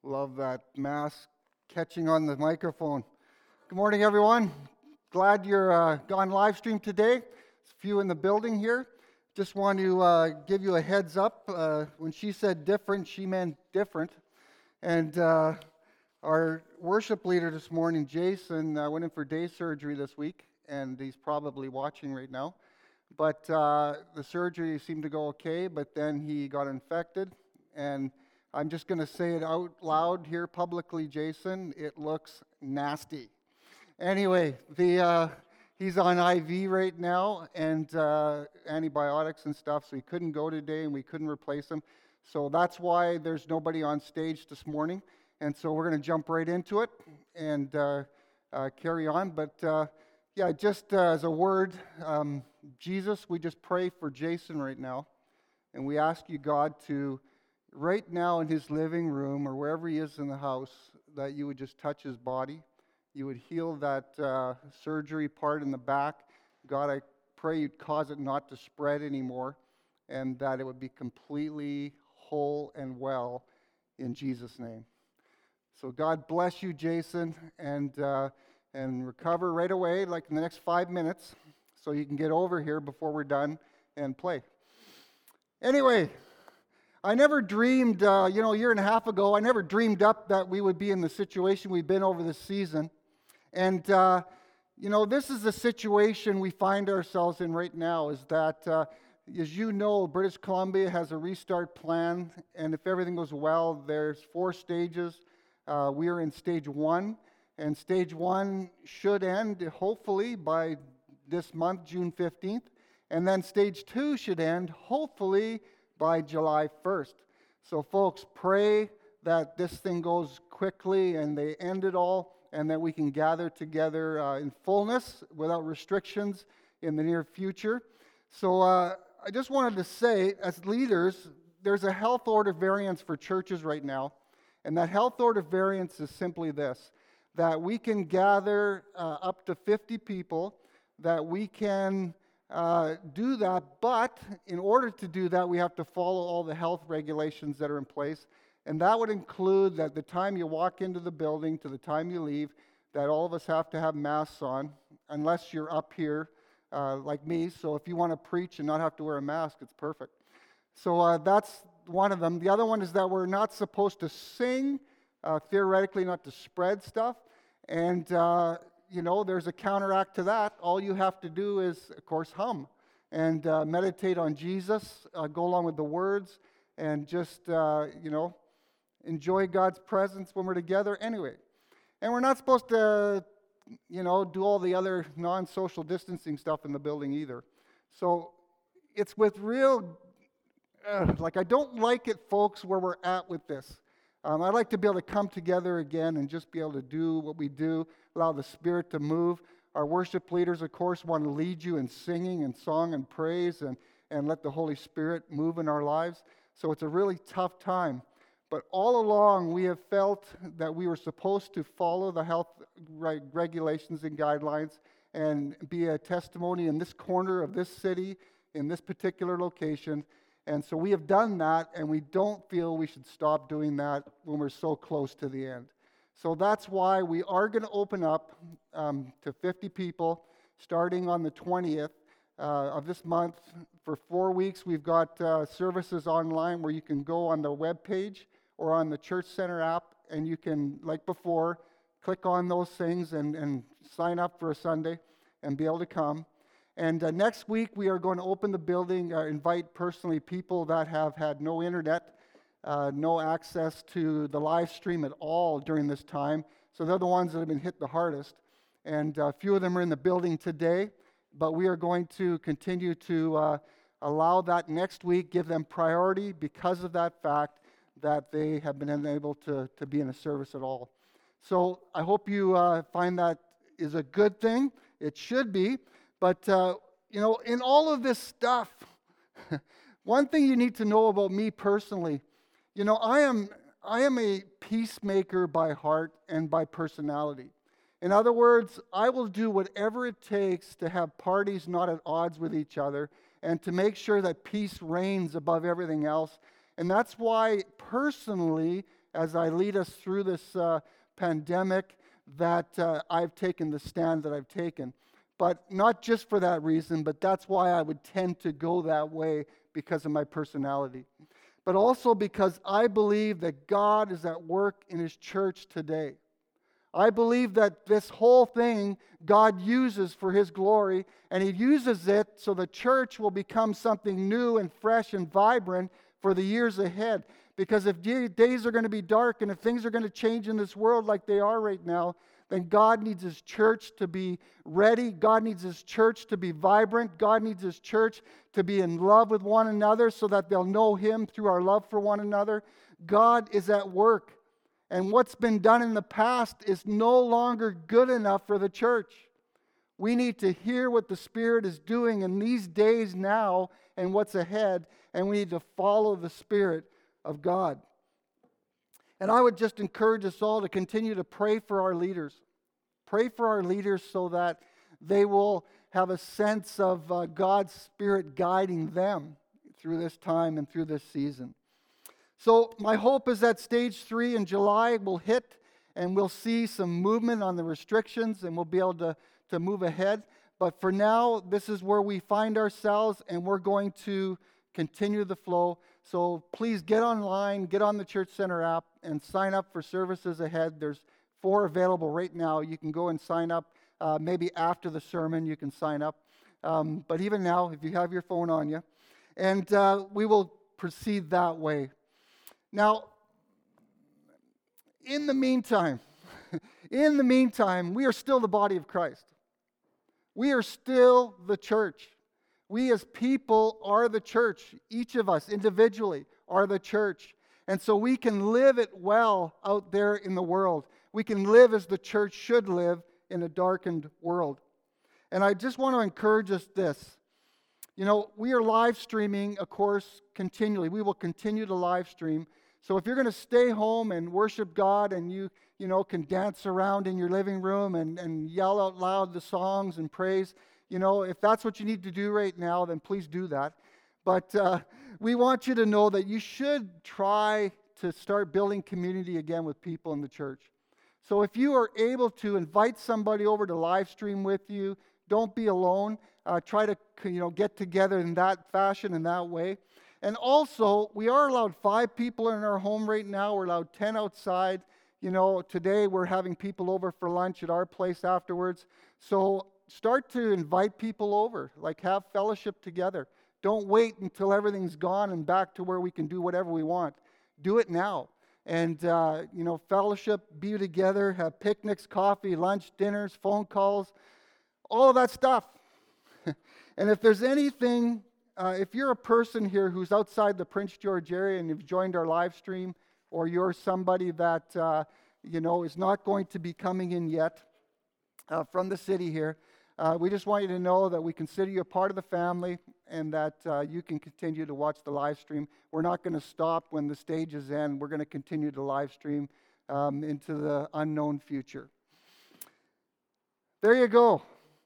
Love that mask catching on the microphone. Good morning, everyone. Glad you're on live stream today. There's a few in the building here. Just want to give you a heads up. When she said different, she meant different. And our worship leader this morning, Jason, went in for day surgery this week, and he's probably watching right now. But the surgery seemed to go okay, but then he got infected, and I'm just going to say it out loud here publicly, Jason. It looks nasty. Anyway, he's on IV right now and antibiotics and stuff, so he couldn't go today and we couldn't replace him. So that's why there's nobody on stage this morning. And so we're going to jump right into it and carry on. But just as a word, Jesus, we just pray for Jason right now. And we ask you, God, to right now in his living room or wherever he is in the house, that you would just touch his body. You would heal that surgery part in the back. God, I pray you'd cause it not to spread anymore and that it would be completely whole and well in Jesus' name. So God bless you, Jason, and recover right away, like in the next 5 minutes, so you can get over here before we're done and play. Anyway, I never dreamed, a year and a half ago, I never dreamed up that we would be in the situation we've been over this season. And, this is the situation we find ourselves in right now, is that, as you know, British Columbia has a restart plan, and if everything goes well, there's 4 stages. We are in stage 1, and stage 1 should end, hopefully, by this month, June 15th. And then stage 2 should end, hopefully, by July 1st. So folks, pray that this thing goes quickly and they end it all and that we can gather together in fullness without restrictions in the near future. So I just wanted to say, as leaders, there's a health order variance for churches right now. And that health order variance is simply this, that we can gather up to 50 people, that we can do that, but in order to do that, we have to follow all the health regulations that are in place, and that would include that the time you walk into the building to the time you leave, that all of us have to have masks on, unless you're up here like me, so if you want to preach and not have to wear a mask, it's perfect. So that's one of them. The other one is that we're not supposed to sing, theoretically not to spread stuff, and there's a counteract to that. All you have to do is, of course, hum and meditate on Jesus, go along with the words, and just, enjoy God's presence when we're together anyway. And we're not supposed to, do all the other non-social distancing stuff in the building either. So it's with real, I don't like it, folks, where we're at with this. I'd like to be able to come together again and just be able to do what we do, allow the Spirit to move. Our worship leaders, of course, want to lead you in singing and song and praise and let the Holy Spirit move in our lives. So it's a really tough time. But all along, we have felt that we were supposed to follow the health regulations and guidelines and be a testimony in this corner of this city, in this particular location. And so we have done that, and we don't feel we should stop doing that when we're so close to the end. So that's why we are going to open up to 50 people starting on the 20th of this month. For 4 weeks, we've got services online where you can go on the web page or on the Church Center app, and you can, like before, click on those things and sign up for a Sunday and be able to come. And next week, we are going to open the building, invite personally people that have had no internet, no access to the live stream at all during this time. So they're the ones that have been hit the hardest. And a few of them are in the building today, but we are going to continue to allow that next week, give them priority because of that fact that they have been unable to be in a service at all. So I hope you find that is a good thing. It should be. But, in all of this stuff, one thing you need to know about me personally, I am a peacemaker by heart and by personality. In other words, I will do whatever it takes to have parties not at odds with each other and to make sure that peace reigns above everything else. And that's why, personally, as I lead us through this pandemic that I've taken the stand that I've taken. But not just for that reason, but that's why I would tend to go that way because of my personality. But also because I believe that God is at work in His church today. I believe that this whole thing God uses for His glory, and He uses it so the church will become something new and fresh and vibrant for the years ahead. Because if days are going to be dark and if things are going to change in this world like they are right now, then God needs His church to be ready. God needs His church to be vibrant. God needs His church to be in love with one another so that they'll know Him through our love for one another. God is at work. And what's been done in the past is no longer good enough for the church. We need to hear what the Spirit is doing in these days now and what's ahead, and we need to follow the Spirit of God. And I would just encourage us all to continue to pray for our leaders. Pray for our leaders so that they will have a sense of God's Spirit guiding them through this time and through this season. So my hope is that stage 3 in July will hit and we'll see some movement on the restrictions and we'll be able to move ahead. But for now, this is where we find ourselves and we're going to continue the flow. So please get online, get on the Church Center app and sign up for services ahead. There's 4 available right now. You can go and sign up. Maybe after the sermon you can sign up. But even now, if you have your phone on you. And we will proceed that way. Now, in the meantime, we are still the body of Christ. We are still the church. We as people are the church. Each of us individually are the church. And so we can live it well out there in the world. We can live as the church should live in a darkened world. And I just want to encourage us this. You know, we are live streaming, of course, continually. We will continue to live stream. So if you're going to stay home and worship God and you can dance around in your living room and yell out loud the songs and praise, if that's what you need to do right now, then please do that. But we want you to know that you should try to start building community again with people in the church. So if you are able to invite somebody over to live stream with you, don't be alone. Try to get together in that fashion, in that way. And also, we are allowed 5 people in our home right now. We're allowed 10 outside. Today we're having people over for lunch at our place afterwards. So start to invite people over, have fellowship together. Don't wait until everything's gone and back to where we can do whatever we want. Do it now. And, fellowship, be together, have picnics, coffee, lunch, dinners, phone calls, all of that stuff. And if there's anything, if you're a person here who's outside the Prince George area and you've joined our live stream, or you're somebody that, is not going to be coming in yet from the city here, we just want you to know that we consider you a part of the family and that you can continue to watch the live stream. We're not going to stop when the stages end. We're going to continue to live stream into the unknown future. There you go.